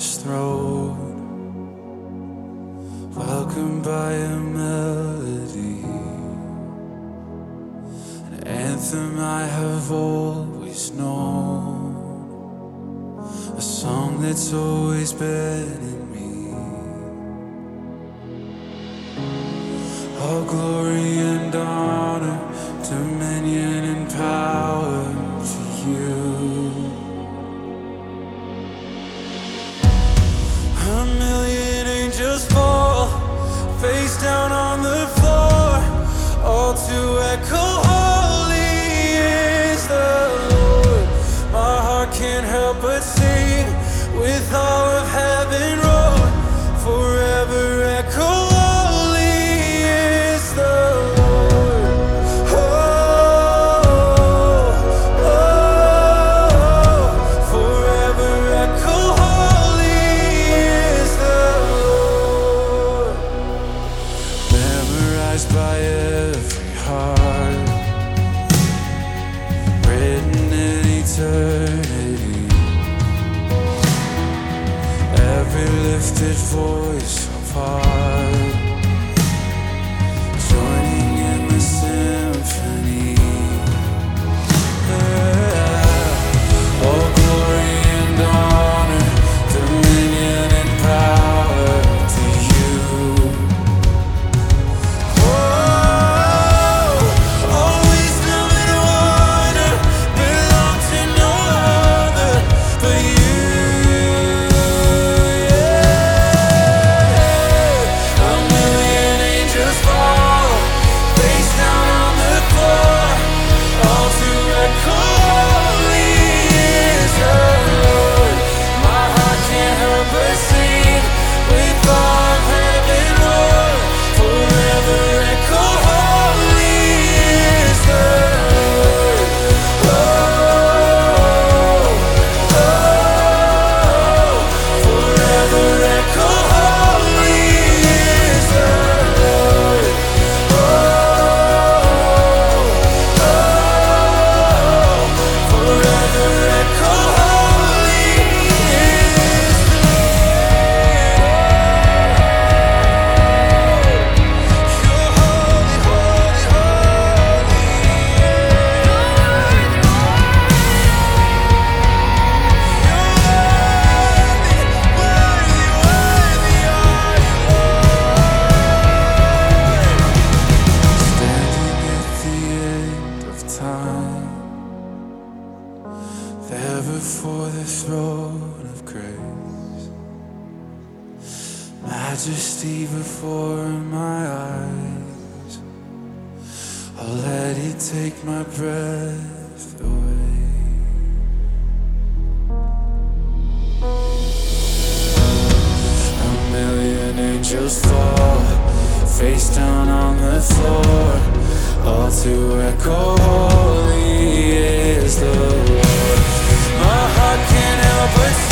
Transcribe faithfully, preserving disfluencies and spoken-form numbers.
parched throat, welcomed by a melody, an anthem I have always known, a song that's always been in me. All glory and honor, dominion and power to you. A million angels fall, face down on the floor, all to echo, holy is the Lord. My heart can't help but sing with all of heaven roar, forever echo, holy is the Lord. Oh, oh, forever echo, holy is the Lord. Memorized by every heart, written in eternity, every lifted voice of heart, joining in the symphony. Yeah. All glory and honor, dominion and power to you. Oh, all wisdom and wonder belong to no other but you. Yeah. A million angels fall, face down on the floor, all to echo, holy is the Lord. My heart can't help but sing with all of heaven roar, forever echo, holy is the Lord. Oh, oh, forever echo, holy is the Lord. Oh, oh, forever echo, holy is the You're holy, holy, holy, You're worthy, worthy, worthy are you, Lord. Standing at the end of time, there before the throne of grace, majesty before my eyes, I'll let it take my breath away. A million angels fall, face down on the floor, all to echo, holy is the Lord. My heart can't help but